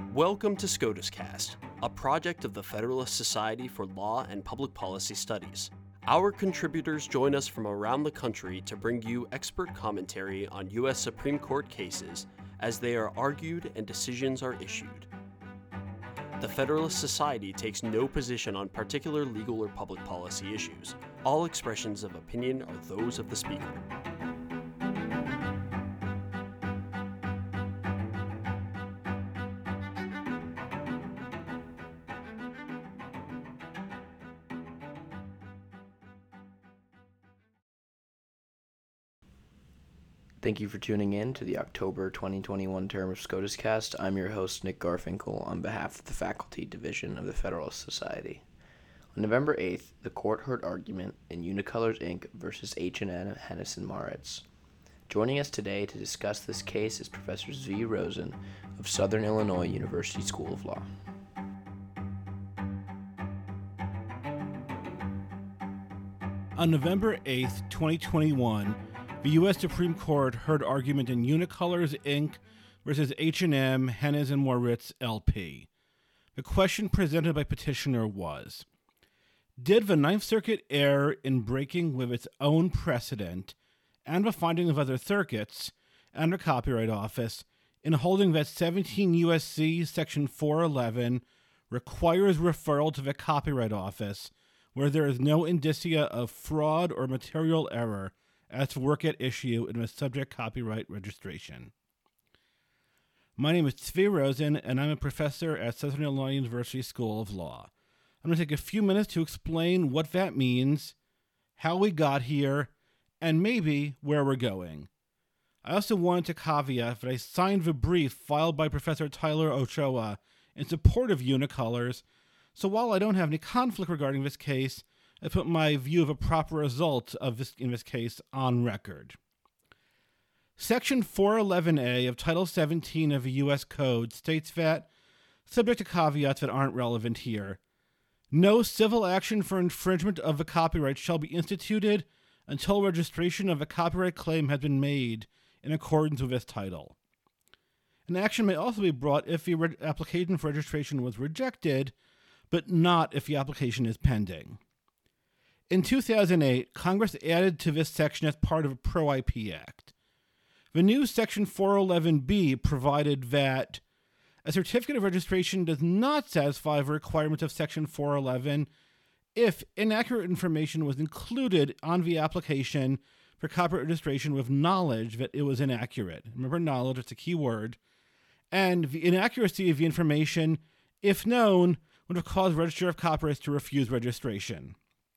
Welcome to SCOTUS Cast, a project of the Federalist Society for Law and Public Policy Studies. Our contributors join us from around the country to bring you expert commentary on U.S. Supreme Court cases as they are argued and decisions are issued. The Federalist Society takes no position on particular legal or public policy issues. All expressions of opinion are those of the speaker. Thank you for tuning in to the October 2021 term of SCOTUS Cast. I'm your host, Nick Garfinkel, on behalf of the Faculty Division of the Federalist Society. On November 8th, the court heard argument in Unicolors, Inc. versus H&M Hennes & Mauritz. Joining us today to discuss this case is Professor Zvi Rosen of Southern Illinois University School of Law. On November 8th, 2021, the U.S. Supreme Court heard argument in Unicolors, Inc. versus H&M Hennes & Mauritz, LP. The question presented by petitioner was, did the Ninth Circuit err in breaking with its own precedent and the finding of other circuits and the Copyright Office in holding that 17 U.S.C. Section 411 requires referral to the Copyright Office where there is no indicia of fraud or material error as to work at issue in the subject copyright registration? My name is Zvi Rosen, and I'm a professor at Southern Illinois University School of Law. I'm going to take a few minutes to explain what that means, how we got here, and maybe where we're going. I also wanted to caveat that I signed the brief filed by Professor Tyler Ochoa in support of Unicolors, so while I don't have any conflict regarding this case, I put my view of a proper result in this case on record. Section 411A of Title 17 of the U.S. Code states that, subject to caveats that aren't relevant here, no civil action for infringement of the copyright shall be instituted until registration of a copyright claim has been made in accordance with this title. An action may also be brought if the application for registration was rejected, but not if the application is pending. In 2008, Congress added to this section as part of a Pro-IP Act. The new Section 411B provided that a certificate of registration does not satisfy the requirements of Section 411 if inaccurate information was included on the application for copyright registration with knowledge that it was inaccurate. Remember, knowledge is a key word. And the inaccuracy of the information, if known, would have caused the Register of Copyrights to refuse registration.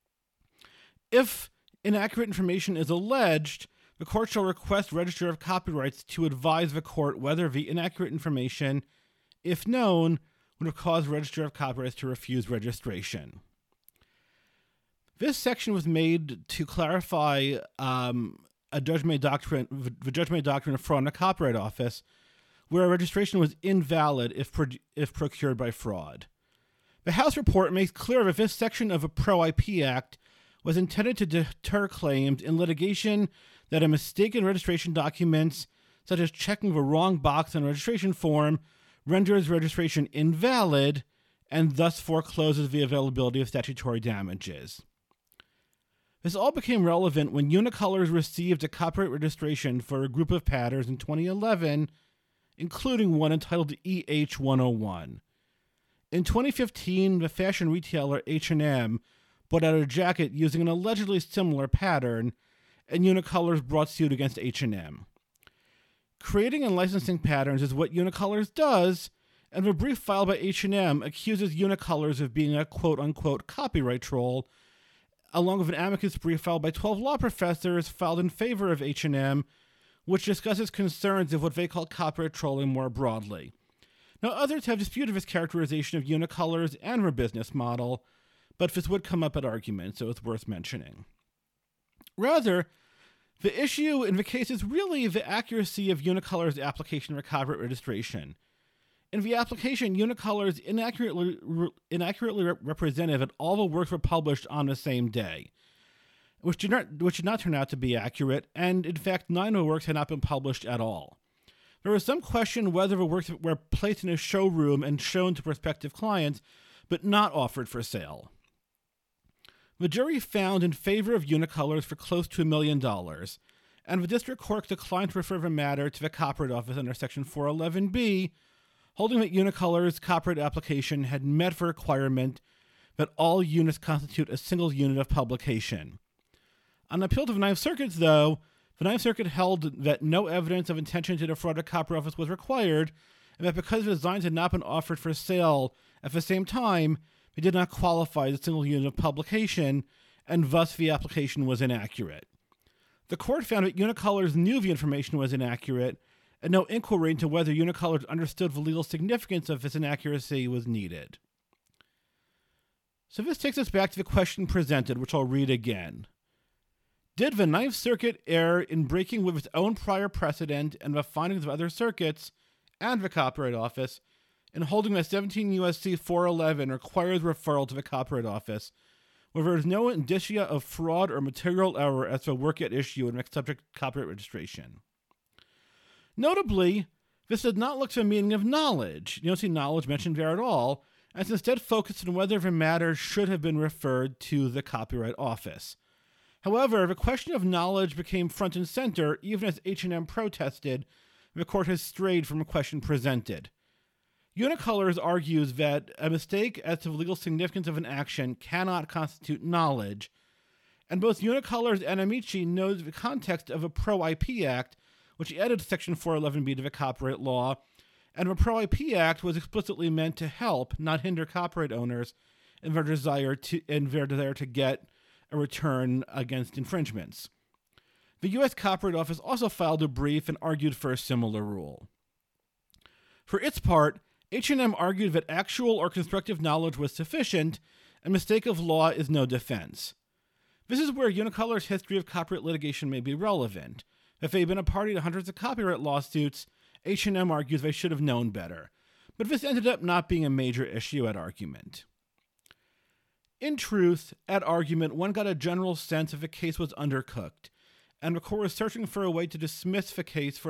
If inaccurate information is alleged, the court shall request Register of Copyrights to advise the court whether the inaccurate information, if known, would have caused the Register of Copyrights to refuse registration. This section was made to clarify the judgment doctrine of fraud in the Copyright Office, where a registration was invalid if procured by fraud. The House report makes clear that this section of a Pro-IP Act was intended to deter claims in litigation that a mistake in registration documents, such as checking the wrong box on a registration form, renders registration invalid and thus forecloses the availability of statutory damages. This all became relevant when Unicolors received a copyright registration for a group of patterns in 2011, including one entitled EH101. In 2015, the fashion retailer H&M brought out a jacket using an allegedly similar pattern, and Unicolors brought suit against H&M. Creating and licensing patterns is what Unicolors does, and the brief filed by H&M accuses Unicolors of being a quote-unquote copyright troll, along with an amicus brief filed by 12 law professors filed in favor of H&M, which discusses concerns of what they call copyright trolling more broadly. Now, others have disputed this characterization of Unicolors and their business model, but this would come up at argument, so it's worth mentioning. Rather, the issue in the case is really the accuracy of Unicolors' application for copyright registration. In the application, Unicolors inaccurately represented that all the works were published on the same day, which did not turn out to be accurate, and in fact, 9 of the works had not been published at all. There was some question whether the works were placed in a showroom and shown to prospective clients, but not offered for sale. The jury found in favor of Unicolors for close to $1 million, and the district court declined to refer the matter to the Copyright Office under Section 411B, holding that Unicolors' copyright application had met the requirement that all units constitute a single unit of publication. On appeal to the Ninth Circuit, though, the Ninth Circuit held that no evidence of intention to defraud the Copyright Office was required, and that because the designs had not been offered for sale at the same time, they did not qualify as a single unit of publication, and thus the application was inaccurate. The court found that Unicolors knew the information was inaccurate, and no inquiry into whether Unicolors understood the legal significance of this inaccuracy was needed. So this takes us back to the question presented, which I'll read again. Did the Ninth Circuit err in breaking with its own prior precedent and the findings of other circuits and the Copyright Office in holding that 17 U.S.C. 411 requires referral to the Copyright Office, where there is no indicia of fraud or material error as to the work at issue and makes subject to copyright registration? Notably, this does not look to the meaning of knowledge. You don't see knowledge mentioned there at all, and it's instead focused on whether the matter should have been referred to the Copyright Office. However, the question of knowledge became front and center even as H&M protested, and the court has strayed from the question presented. Unicolors argues that a mistake as to the legal significance of an action cannot constitute knowledge, and both Unicolors and Amici know the context of a Pro-IP Act, which added Section 411B to the copyright law, and the Pro-IP Act was explicitly meant to help, not hinder, copyright owners in their desire to get a return against infringements. The U.S. Copyright Office also filed a brief and argued for a similar rule. For its part, H&M argued that actual or constructive knowledge was sufficient, and mistake of law is no defense. This is where Unicolors' history of copyright litigation may be relevant. If they've been a party to hundreds of copyright lawsuits, H&M argues they should have known better. But this ended up not being a major issue at argument. In truth, at argument, one got a general sense that the case was undercooked, and the court was searching for a way to dismiss the case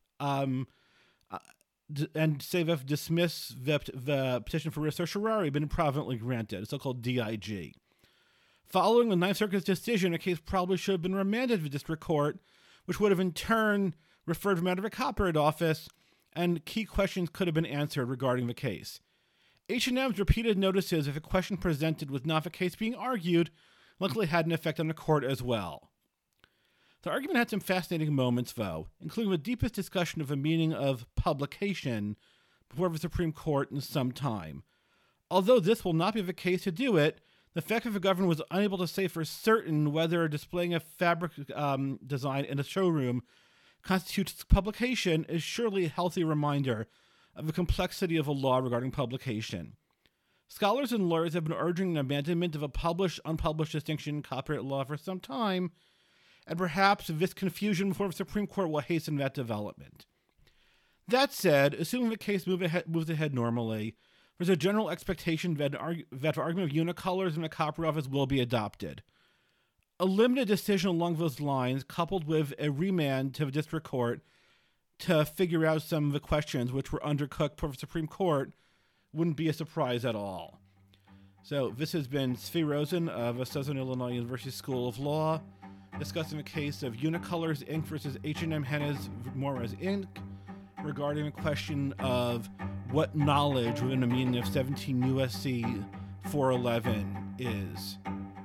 and say that the petition for writ certiorari had been improvidently granted, a so-called DIG. Following the Ninth Circuit's decision, the case probably should have been remanded to the district court, which would have in turn referred the matter to the Copyright Office, and key questions could have been answered regarding the case. H&M's repeated notices if the question presented was not the case being argued luckily had an effect on the court as well. The argument had some fascinating moments, though, including the deepest discussion of the meaning of publication before the Supreme Court in some time. Although this will not be the case to do it, the fact that the government was unable to say for certain whether displaying a fabric design in a showroom constitutes publication is surely a healthy reminder of the complexity of the law regarding publication. Scholars and lawyers have been urging an abandonment of a published-unpublished distinction in copyright law for some time, and perhaps this confusion before the Supreme Court will hasten that development. That said, assuming the case moves ahead normally, there's a general expectation that the argument of Unicolors and the Copyright Office will be adopted. A limited decision along those lines, coupled with a remand to the district court to figure out some of the questions which were undercooked for the Supreme Court, wouldn't be a surprise at all. So this has been Zvi Rosen of the Southern Illinois University School of Law, discussing the case of Unicolors Inc. versus H&M Hennes Morez Inc. regarding the question of what knowledge within the meaning of 17 U.S.C. 411 is.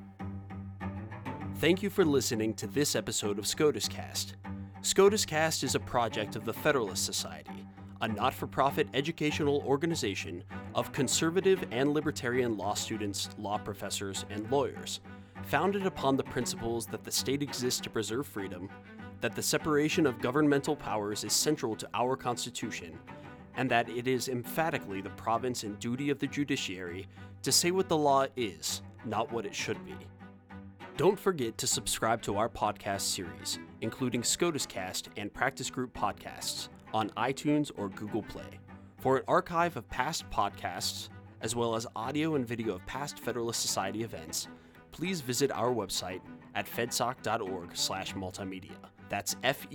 Thank you for listening to this episode of SCOTUS Cast. SCOTUS Cast is a project of the Federalist Society, a not-for-profit educational organization of conservative and libertarian law students, law professors, and lawyers, founded upon the principles that the state exists to preserve freedom, that the separation of governmental powers is central to our Constitution, and that it is emphatically the province and duty of the judiciary to say what the law is, not what it should be. Don't forget to subscribe to our podcast series, including SCOTUS Cast and Practice Group podcasts, on iTunes or Google Play. For an archive of past podcasts, as well as audio and video of past Federalist Society events, please visit our website at fedsoc.org/multimedia. That's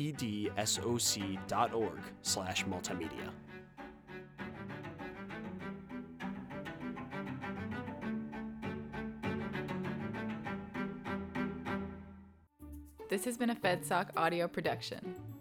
fedsoc.org/multimedia. This has been a FedSoc audio production.